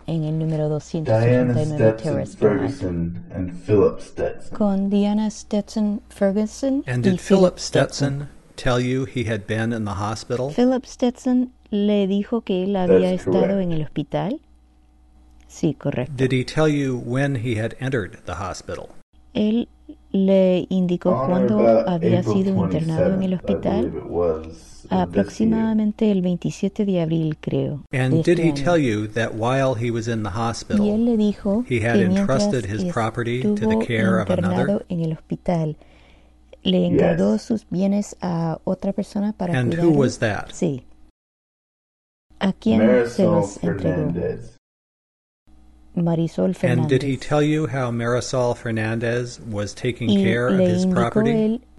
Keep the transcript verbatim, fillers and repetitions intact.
en el número Diana doscientos ochenta y nueve Stetson Terrace Drive, Ferguson and Philip Stetson. con Diana Stetson Ferguson And y did Philip Stetson. Stetson tell you he had been in the hospital? Philip Stetson le dijo que él había That's estado correct. en el hospital. Sí, correcto. Did he tell you when he had entered the hospital? Él le indicó On or cuándo about había April sido internado en el twenty-seventh, I hospital. believe it was, of this year. Aproximadamente el veintisiete de abril, creo, de And este did he año. tell you that while he was in the Y él hospital, le dijo he had que mientras entrusted his property to the estuvo care of internado another? en el hospital, le encargó Yes. sus bienes a otra persona para And who cuidarlo? was that? Sí. ¿A quién se Marisol los entregó? Fernandez. Marisol And did he Fernández. tell you how Marisol Fernandez was taking Y care of le his indicó property? él